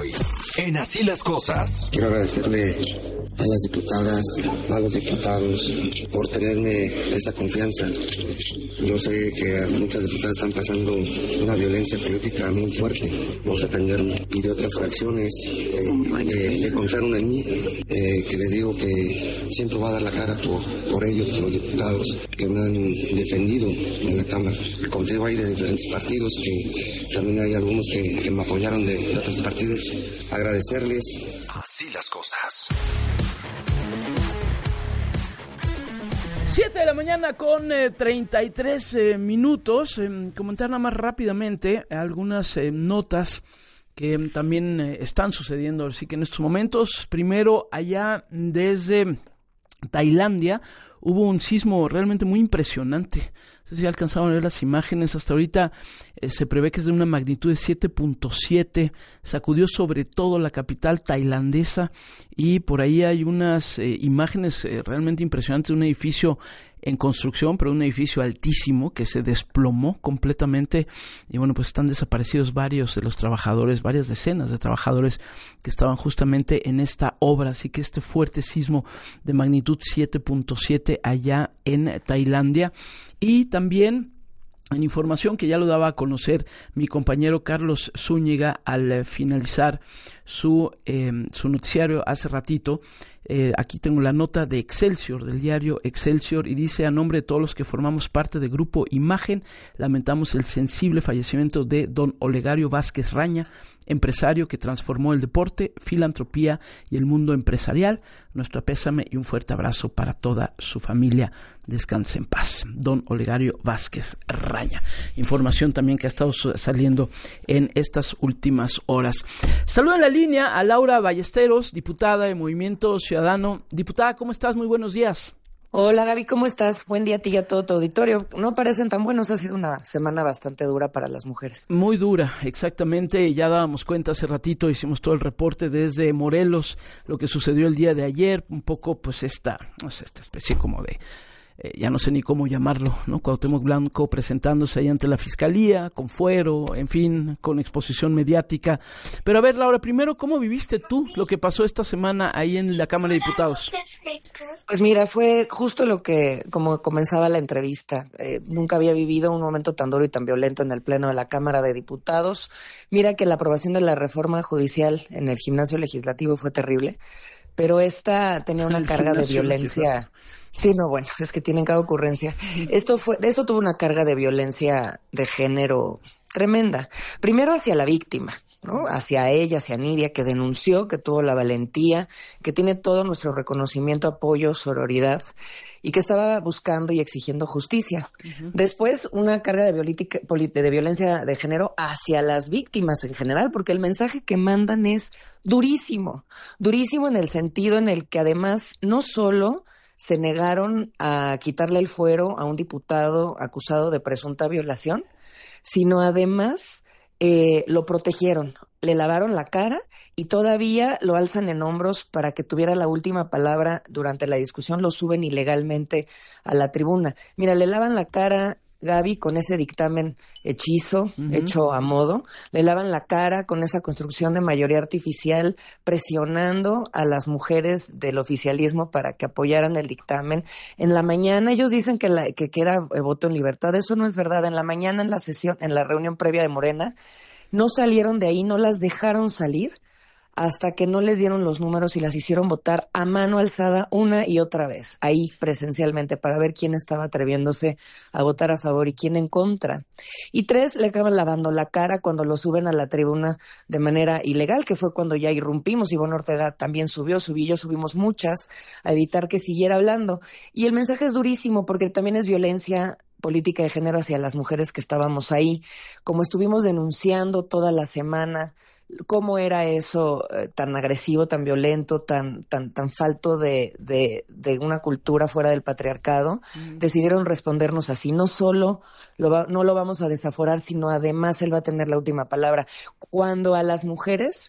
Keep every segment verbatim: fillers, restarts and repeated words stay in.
hoy, en Así las Cosas. Quiero agradecerle a las diputadas, a los diputados por tenerme esa confianza. Yo sé que muchas diputadas están pasando una violencia política muy fuerte por defenderme y de otras fracciones eh, de, de confiaron en mí, eh, que les digo que siempre voy a dar la cara por, por ellos, por los diputados que me han defendido en la Cámara. Contigo hay de diferentes partidos, que también hay algunos que, que me apoyaron de, de otros partidos. Agradecerles. Así las cosas. siete de la mañana con eh, treinta y tres eh, minutos. Eh, comentar nada más rápidamente algunas eh, notas que eh, también eh, están sucediendo así que en estos momentos. Primero, allá desde Tailandia hubo un sismo realmente muy impresionante. No sé si alcanzaron a ver las imágenes. Hasta ahorita eh, se prevé que es de una magnitud de siete punto siete. Sacudió sobre todo la capital tailandesa y por ahí hay unas eh, imágenes eh, realmente impresionantes de un edificio en construcción, pero un edificio altísimo que se desplomó completamente y bueno, pues están desaparecidos varios de los trabajadores, varias decenas de trabajadores que estaban justamente en esta obra, así que este fuerte sismo de magnitud siete punto siete allá en Tailandia. Y también en información que ya lo daba a conocer mi compañero Carlos Zúñiga al eh, finalizar su, eh, su noticiario hace ratito. Eh, aquí tengo la nota de Excelsior, del diario Excelsior, y dice: a nombre de todos los que formamos parte del Grupo Imagen, lamentamos el sensible fallecimiento de don Olegario Vázquez Raña, empresario que transformó el deporte, filantropía y el mundo empresarial. Nuestro pésame y un fuerte abrazo para toda su familia. Descanse en paz. Don Olegario Vázquez Raña. Información también que ha estado saliendo en estas últimas horas. Saludo en la línea a Laura Ballesteros, diputada de Movimiento Ciudadano. Diputada, ¿cómo estás? Muy buenos días. Hola Gaby, ¿cómo estás? Buen día a ti y a todo tu auditorio. No parecen tan buenos, ha sido una semana bastante dura para las mujeres. Muy dura, exactamente. Ya dábamos cuenta hace ratito, hicimos todo el reporte desde Morelos, lo que sucedió el día de ayer, un poco pues esta, no sé, esta especie como de... Eh, ya no sé ni cómo llamarlo, ¿no? Cuauhtémoc Blanco presentándose ahí ante la Fiscalía, con fuero, en fin, con exposición mediática. Pero a ver, Laura, primero, ¿cómo viviste tú lo que pasó esta semana ahí en la Cámara de Diputados? Pues mira, fue justo lo que, como comenzaba la entrevista, eh, nunca había vivido un momento tan duro y tan violento en el Pleno de la Cámara de Diputados. Mira que la aprobación de la reforma judicial en el gimnasio legislativo fue terrible, pero esta tenía una carga de violencia... Sí, no, bueno, es que tienen cada ocurrencia. Esto fue, esto tuvo una carga de violencia de género tremenda. Primero hacia la víctima, ¿no? Hacia ella, hacia Nidia, que denunció, que tuvo la valentía, que tiene todo nuestro reconocimiento, apoyo, sororidad, y que estaba buscando y exigiendo justicia. Uh-huh. Después, una carga de, violitica, de violencia de género hacia las víctimas en general, porque el mensaje que mandan es durísimo, durísimo en el sentido en el que además no solo se negaron a quitarle el fuero a un diputado acusado de presunta violación, sino además eh, lo protegieron, le lavaron la cara y todavía lo alzan en hombros para que tuviera la última palabra durante la discusión, lo suben ilegalmente a la tribuna. Mira, le lavan la cara, Gaby, con ese dictamen hechizo, uh-huh. hecho a modo, le lavan la cara con esa construcción de mayoría artificial, presionando a las mujeres del oficialismo para que apoyaran el dictamen. En la mañana ellos dicen que, la, que, que era eh, voto en libertad, eso no es verdad. En la mañana, en la sesión, en la reunión previa de Morena, no salieron de ahí, no las dejaron salir hasta que no les dieron los números y las hicieron votar a mano alzada una y otra vez, ahí presencialmente, para ver quién estaba atreviéndose a votar a favor y quién en contra. Y tres, le acaban lavando la cara cuando lo suben a la tribuna de manera ilegal, que fue cuando ya irrumpimos. Ivonne Ortega también subió, subí yo, subimos muchas, a evitar que siguiera hablando. Y el mensaje es durísimo porque también es violencia política de género hacia las mujeres que estábamos ahí, como estuvimos denunciando toda la semana, cómo era eso eh, tan agresivo, tan violento, tan tan tan falto de, de, de una cultura fuera del patriarcado. Mm. Decidieron respondernos así. No solo lo va, no lo vamos a desaforar, sino además él va a tener la última palabra. Cuando a las mujeres,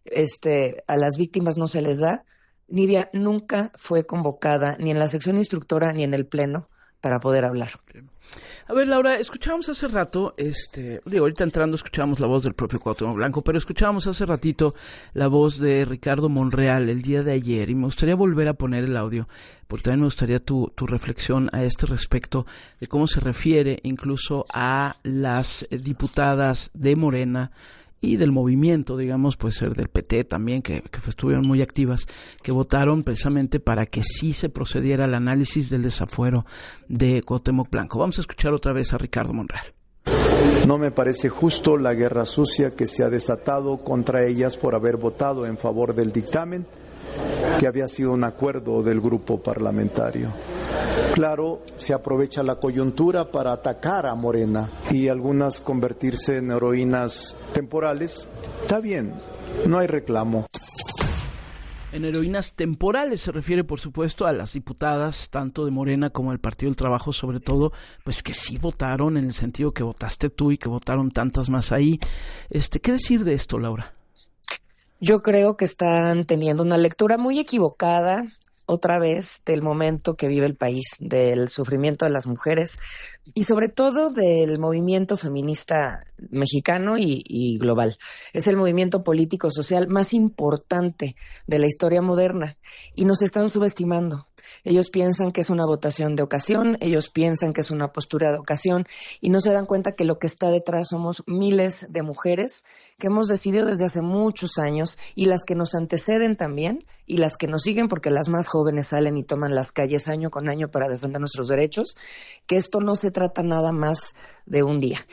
este, a las víctimas no se les da, Nidia nunca fue convocada ni en la sección instructora ni en el pleno para poder hablar. A ver, Laura, escuchábamos hace rato, este, digo, ahorita entrando escuchábamos la voz del propio Cuauhtémoc Blanco, pero escuchábamos hace ratito la voz de Ricardo Monreal el día de ayer, y me gustaría volver a poner el audio, porque también me gustaría tu, tu reflexión a este respecto de cómo se refiere incluso a las diputadas de Morena y del movimiento, digamos, puede ser del P T también, que, que estuvieron muy activas, que votaron precisamente para que sí se procediera al análisis del desafuero de Cuauhtémoc Blanco. Vamos a escuchar otra vez a Ricardo Monreal. No me parece justo la guerra sucia que se ha desatado contra ellas por haber votado en favor del dictamen, que había sido un acuerdo del grupo parlamentario. Claro, se aprovecha la coyuntura para atacar a Morena y algunas convertirse en heroínas temporales. Está bien, no hay reclamo. En heroínas temporales se refiere, por supuesto, a las diputadas, tanto de Morena como del Partido del Trabajo, sobre todo, pues que sí votaron en el sentido que votaste tú y que votaron tantas más ahí. Este, ¿qué decir de esto, Laura? Yo creo que están teniendo una lectura muy equivocada, otra vez, del momento que vive el país, del sufrimiento de las mujeres y sobre todo del movimiento feminista mexicano y, y global. Es el movimiento político-social más importante de la historia moderna y nos están subestimando. Ellos piensan que es una votación de ocasión, ellos piensan que es una postura de ocasión y no se dan cuenta que lo que está detrás somos miles de mujeres que hemos decidido desde hace muchos años y las que nos anteceden también y las que nos siguen porque las más jóvenes salen y toman las calles año con año para defender nuestros derechos, que esto no se trata nada más de un día.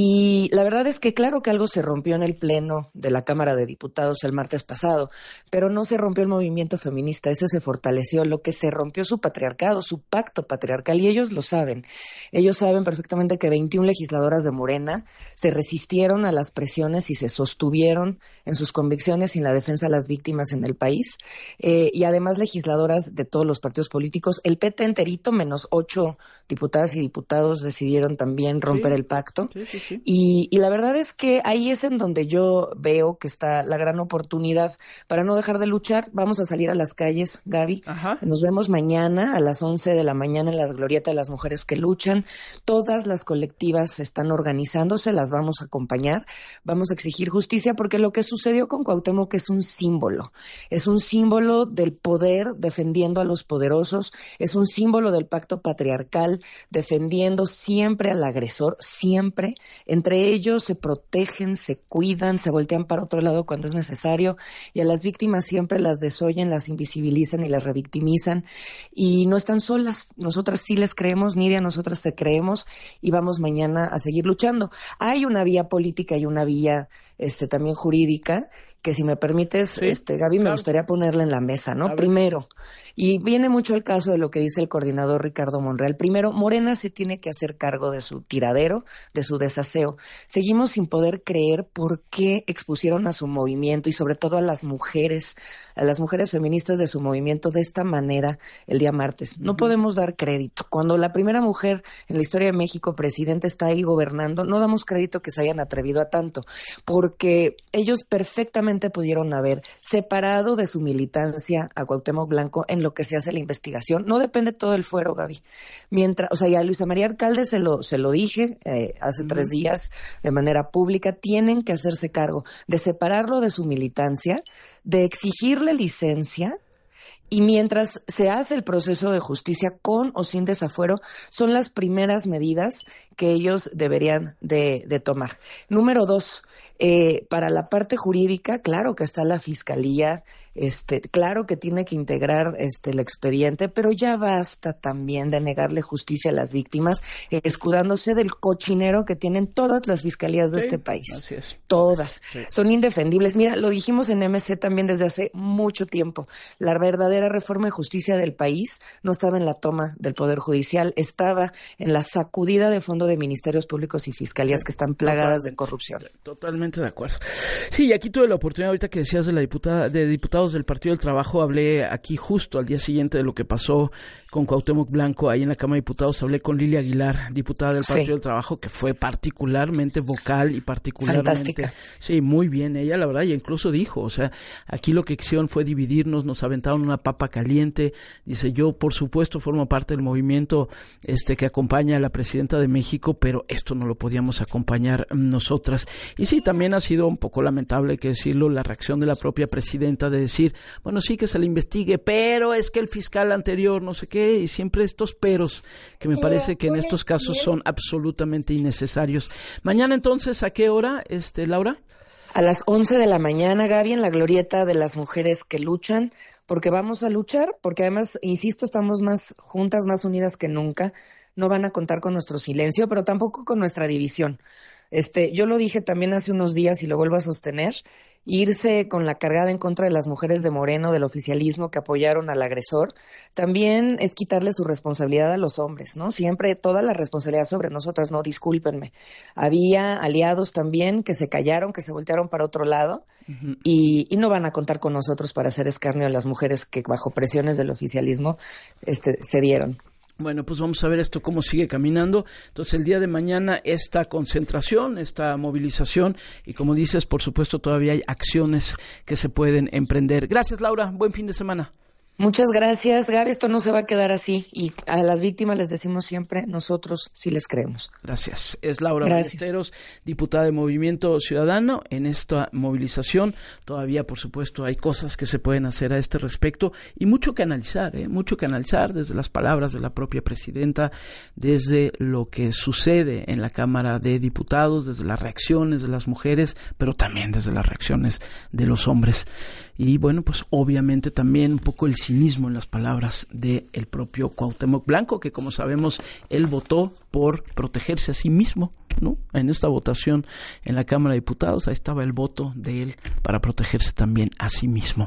Y la verdad es que claro que algo se rompió en el pleno de la Cámara de Diputados el martes pasado, pero no se rompió el movimiento feminista, ese se fortaleció. Lo que se rompió su patriarcado, su pacto patriarcal, y ellos lo saben. Ellos saben perfectamente que veintiuna legisladoras de Morena se resistieron a las presiones y se sostuvieron en sus convicciones y en la defensa de las víctimas en el país, eh, y además legisladoras de todos los partidos políticos. El P T enterito, menos ocho diputadas y diputados, decidieron también romper sí, el pacto. Sí, sí, sí. Y, y la verdad es que ahí es en donde yo veo que está la gran oportunidad para no dejar de luchar. Vamos a salir a las calles, Gaby. Ajá. Nos vemos mañana a las once de la mañana en la Glorieta de las Mujeres que Luchan. Todas las colectivas están organizándose, las vamos a acompañar. Vamos a exigir justicia porque lo que sucedió con Cuauhtémoc es un símbolo. Es un símbolo del poder defendiendo a los poderosos. Es un símbolo del pacto patriarcal defendiendo siempre al agresor, siempre. Entre ellos se protegen, se cuidan, se voltean para otro lado cuando es necesario y a las víctimas siempre las desoyen, las invisibilizan y las revictimizan y no están solas. Nosotras sí les creemos, Nidia, nosotras te creemos y vamos mañana a seguir luchando. Hay una vía política y una vía este también jurídica que si me permites, sí, este Gaby, claro, me gustaría ponerla en la mesa, ¿no? Primero, y viene mucho el caso de lo que dice el coordinador Ricardo Monreal. Primero, Morena se tiene que hacer cargo de su tiradero, de su desaseo. Seguimos sin poder creer por qué expusieron a su movimiento y sobre todo a las mujeres, a las mujeres feministas de su movimiento de esta manera el día martes. No uh-huh. podemos dar crédito. Cuando la primera mujer en la historia de México, presidenta, está ahí gobernando, no damos crédito que se hayan atrevido a tanto, porque ellos perfectamente pudieron haber separado de su militancia a Cuauhtémoc Blanco en lo que se hace la investigación. No depende todo el fuero, Gaby. Mientras, o sea, ya Luisa María Alcalde se lo, se lo dije eh, hace uh-huh. tres días de manera pública, tienen que hacerse cargo de separarlo de su militancia, de exigirle licencia. Y mientras se hace el proceso de justicia con o sin desafuero, son las primeras medidas que ellos deberían de, de tomar. Número dos, eh, para la parte jurídica, claro que está la Fiscalía, este, claro que tiene que integrar este el expediente, pero ya basta también de negarle justicia a las víctimas, eh, escudándose del cochinero que tienen todas las fiscalías de sí, este país. Así es. Todas. Sí. Son indefendibles. Mira, lo dijimos en M C también desde hace mucho tiempo. La verdadera reforma de justicia del país no estaba en la toma del Poder Judicial, estaba en la sacudida de fondo de ministerios públicos y fiscalías sí, que están plagadas de corrupción. Totalmente de acuerdo. Sí, y aquí tuve la oportunidad, ahorita que decías de la diputada, de diputados del Partido del Trabajo, hablé aquí justo al día siguiente de lo que pasó con Cuauhtémoc Blanco ahí en la Cámara de Diputados. Hablé con Lilia Aguilar, diputada del Partido sí. del Trabajo, que fue particularmente vocal y particularmente... Fantástica. Sí, muy bien ella, la verdad, y incluso dijo, o sea, aquí lo que hicieron fue dividirnos, nos aventaron una papa caliente. Dice, yo por supuesto formo parte del movimiento este que acompaña a la presidenta de México, pero esto no lo podíamos acompañar nosotras. Y sí, también ha sido un poco lamentable, hay que decirlo, la reacción de la propia presidenta de decir, bueno, sí que se le investigue, pero es que el fiscal anterior, no sé qué, y siempre estos peros que me parece que en estos casos son absolutamente innecesarios. Mañana entonces, ¿a qué hora, este, Laura? A las once de la mañana, Gaby, en la glorieta de las mujeres que luchan, porque vamos a luchar, porque además, insisto, estamos más juntas, más unidas que nunca. No van a contar con nuestro silencio, pero tampoco con nuestra división. Este, yo lo dije también hace unos días y lo vuelvo a sostener, irse con la cargada en contra de las mujeres de Moreno, del oficialismo que apoyaron al agresor, también es quitarle su responsabilidad a los hombres, ¿no? Siempre toda la responsabilidad sobre nosotras, no, discúlpenme. Había aliados también que se callaron, que se voltearon para otro lado uh-huh. y, y no van a contar con nosotros para hacer escarnio a las mujeres que bajo presiones del oficialismo este, se dieron. Bueno, pues vamos a ver esto cómo sigue caminando. Entonces, el día de mañana esta concentración, esta movilización y como dices, por supuesto, todavía hay acciones que se pueden emprender. Gracias, Laura. Buen fin de semana. Muchas gracias, Gaby. Esto no se va a quedar así y a las víctimas les decimos siempre, nosotros sí les creemos. Gracias. Es Laura Ballesteros, diputada de Movimiento Ciudadano. En esta movilización todavía, por supuesto, hay cosas que se pueden hacer a este respecto y mucho que analizar, ¿eh? mucho que analizar desde las palabras de la propia presidenta, desde lo que sucede en la Cámara de Diputados, desde las reacciones de las mujeres, pero también desde las reacciones de los hombres. Y bueno, pues obviamente también un poco el cinismo en las palabras del propio Cuauhtémoc Blanco, que como sabemos, él votó por protegerse a sí mismo, ¿no? En esta votación en la Cámara de Diputados, ahí estaba el voto de él para protegerse también a sí mismo.